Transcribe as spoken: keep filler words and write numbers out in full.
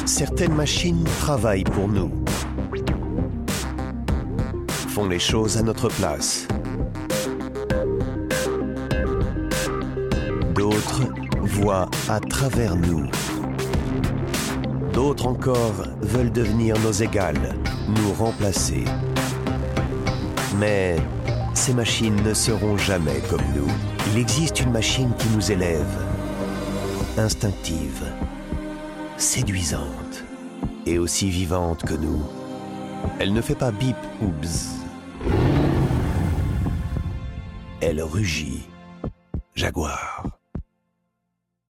Certaines machines travaillent pour nous, font les choses à notre place. D'autres voient à travers nous. D'autres encore veulent devenir nos égales, nous remplacer. Mais ces machines ne seront jamais comme nous. Il existe une machine qui nous élève, instinctive, séduisante et aussi vivante que nous. Elle ne fait pas bip ou bzz. Elle rugit. Jaguar.